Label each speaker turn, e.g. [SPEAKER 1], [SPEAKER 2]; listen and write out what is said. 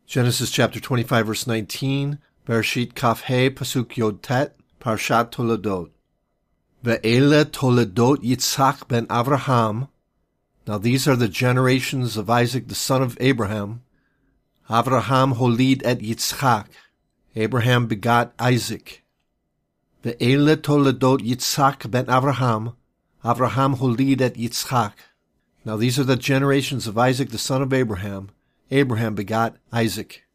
[SPEAKER 1] Genesis chapter 25, verse 19, Bereshit Kaf He, Pasuk Yod Tet, Parshat Toledot. Ve'ele Toledot Yitzhak ben Avraham. Now these are the generations of Isaac, the son of Abraham. Avraham holid et Yitzchak. Abraham begot Isaac. Ve'ele Toledot Yitzhak ben Avraham. Avraham holid et Yitzchak. Now these are the generations of Isaac, the son of Abraham. Abraham begot Isaac.